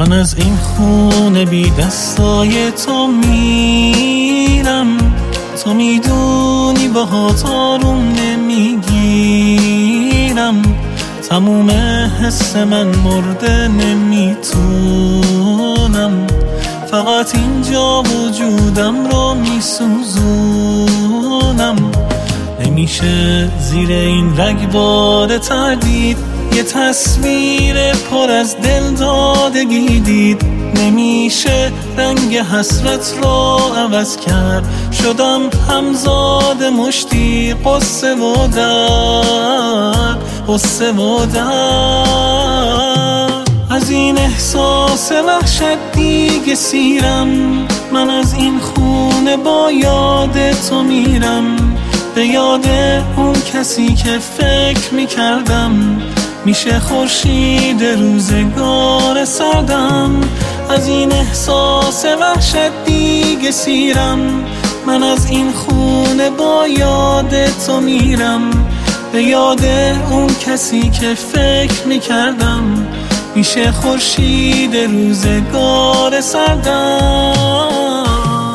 من از این خونه بی دستای تو میرم، تو میدونی باهات آروم نمیگیرم، تموم حس من مرده نمیتونم، فقط اینجا وجودم رو میسوزونم. نمیشه زیر این رگبار تردید یه تصویر پر از دلدادگی دید، نمیشه رنگ حسرت رو عوض کرد، شدم همزاد مشتی قصه و درد، قصه و درد. از این احساس وحشت دیگه سیرم، من از این خونه با یاد تو میرم، به یاد اون کسی که فکر میکردم میشه خورشید روزگار سردم. از این احساس وحشت دیگه سیرم، من از این خونه با یاد تو میرم، به یاد اون کسی که فکر میکردم میشه خورشید روزگار سردم.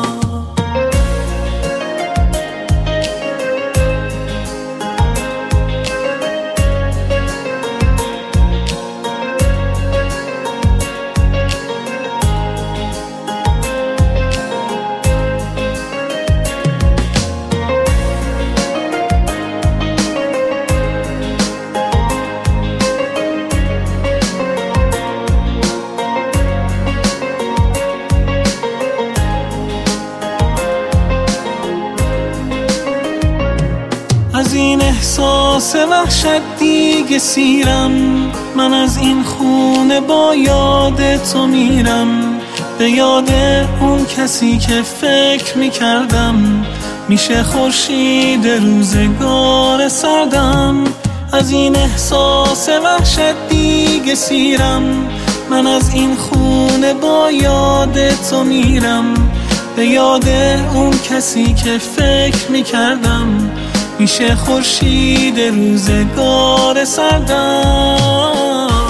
از این احساس وحشت دیگه سیرم، من از این خونه با یاد تو میرم، به یاد اون کسی که فکر میکردم میشه خورشید روزگار سردم. از این احساس وحشت دیگه سیرم، من از این خونه با یاد تو میرم، به یاد اون کسی که فکر میکردم میشه خورشید روزگار سردم.